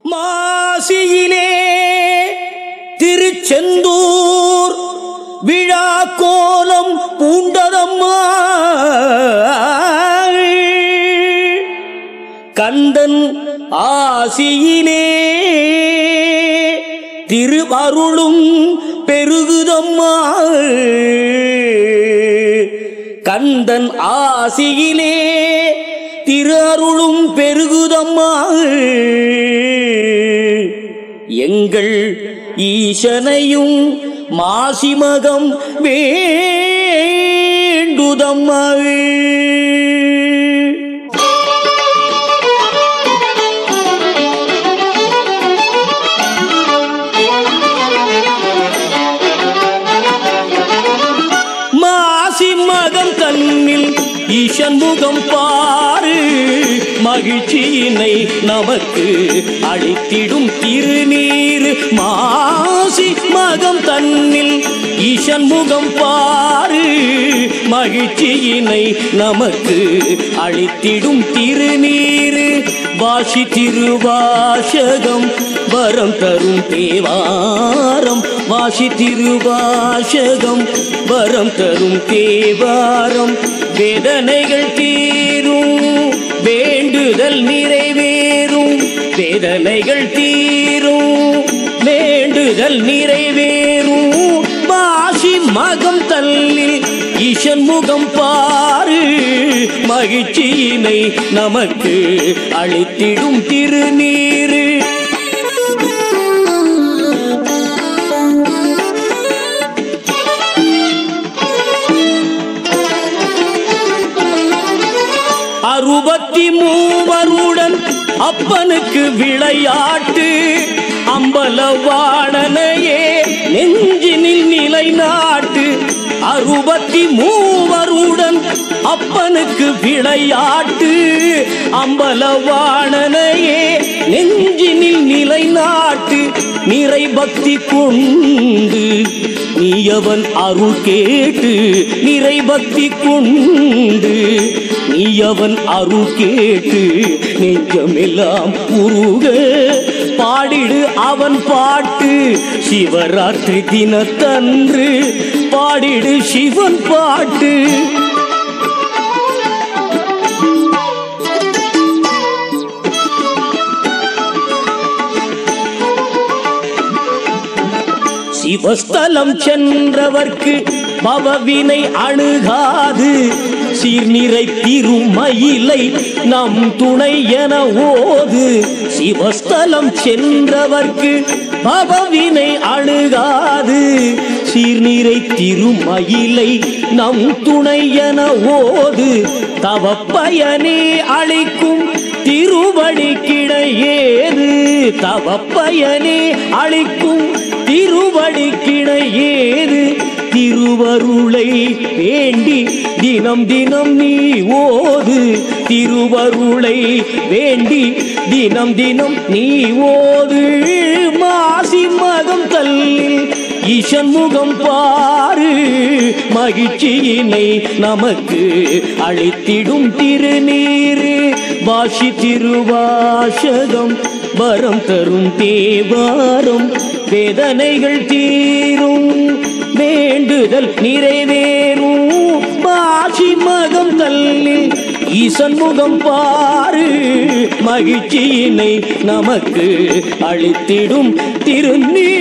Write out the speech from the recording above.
மாசியிலே திருச்செந்தூர் விழா கோலம் பூண்டதம்மா. கந்தன் ஆசியிலே திருவருளும் பெருகுதம்மா. கந்தன் ஆசியிலே திருஅருளும் பெருகுதம்மா. எங்கள் ஈசனையும் மாசிமகம் வேண்டுதம்மா. மாசிமகம் தன்னில் ஈசன் முகம் பாரு, மகிழ்ச்சியினை நமக்கு அளித்திடும் திருநீர். மாசி மகம் தன்னில் ஈசன் முகம் பாரு, மகிழ்ச்சியினை நமக்கு அளித்திடும் திருநீர். வாசி திருவாசகம் வரம் தரும் தேவாரம், வாசி திருவாசகம் வரம் தரும் தேவாரம். வேதனைகள் தீரும் வேண்டுதல் நிறைவேறும், வேதனைகள் தீரும் வேண்டுதல் நிறைவேறும். மாசி மகம் தல்லில் ஈசன் முகம் பாரு, மகிழ்ச்சியினை நமக்கு அளித்திடும் திருநீர். அறுபத்தி மூவருடன் அப்பனுக்கு விளையாட்டு, அம்பலவாணனையே நெஞ்சினில் நிலைநாட்டு. அறுபத்தி மூவருடன் அப்பனுக்கு விளையாட்டு, அம்பலவாணனையே நெஞ்சினில் நிலைநாட்டு. நிறை பக்தி கொண்டு நீயவன் அருள் கேட்டு, நிறை பக்தி கொண்டு நீயவன் அருள் கேட்டு நெஞ்சமெல்லாம் உருக பாடிடு அவன் பாட்டு. சிவராத்திரி தினத்தன்று பாடிடு சிவன் பாட்டு. சிவஸ்தலம் சென்றவர்க்கு பவவினை அணுகாது, சீர்நிறை திருமயிலை நம் துணை என ஓது. சிவஸ்தலம் சென்றவர்க்கு பவவினை அணுகாது, சீர்நிறை திருமயிலை நம் துணை என ஓது. தவப்பயனே அளிக்கும் திருவடி கிடையேது, தவப்பயனே அளிக்கும் திருவடி கிடையேது. திருவருளை வேண்டி தினம் தினம் நீ ஓது, திருவருளை வேண்டி தினம் தினம் நீ ஓது. மாசி மகம் தல்லில் ஈசன் முகம் பாரு, மகிழ்ச்சியினை நமக்கு அளித்திடும் திருநீர். வாசி திருவாசகம் வரம் தரும் தேவாரம், வேதனைகள் தீரும் வேண்டுதல் நிறைவேறும். மாசி மகம் தல்லில் ஈசன் முகம் பாரு, மகிழ்ச்சியினை நமக்கு அளித்திடும் திருநீர்.